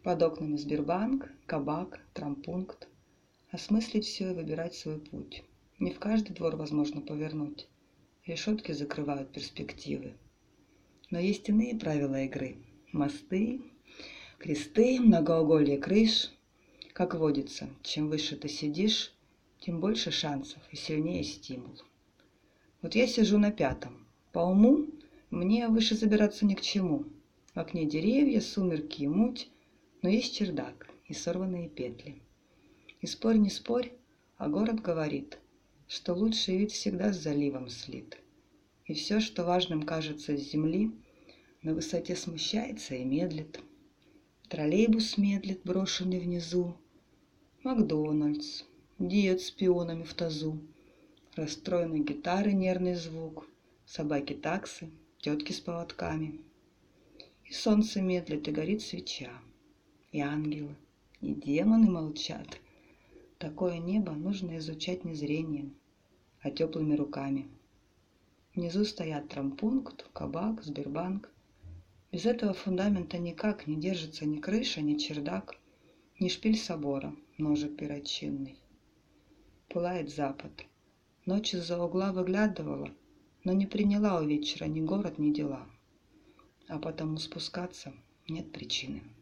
Под окнами Сбербанк, кабак, травмпункт. Осмыслить все и выбирать свой путь. Не в каждый двор возможно повернуть. Решетки закрывают перспективы. Но есть иные правила игры. Мосты, кресты, многоуголье крыш. Как водится, чем выше ты сидишь, тем больше шансов и сильнее стимул. Вот я сижу на 5-м. По уму мне выше забираться ни к чему. В окне деревья, сумерки и муть, но есть чердак и сорванные петли. И спорь не спорь, а город говорит, что лучший вид всегда с заливом слит. И все, что важным кажется с земли, на высоте смущается и медлит. Троллейбус медлит, брошенный внизу. Макдональдс, дед с пионами в тазу. Расстроенной гитары нервный звук. Собаки-таксы, тетки с поводками. И солнце медлит, и горит свеча. И ангелы, и демоны молчат. Такое небо нужно изучать не зрением, а теплыми руками. Внизу стоят травмпункт, кабак, Сбербанк. Без этого фундамента никак не держится ни крыша, ни чердак, ни шпиль собора, ножик перочинный. Пылает запад. Ночь из-за угла выглядывала, но не приняла у вечера ни город, ни дела. А потому спускаться нет причины.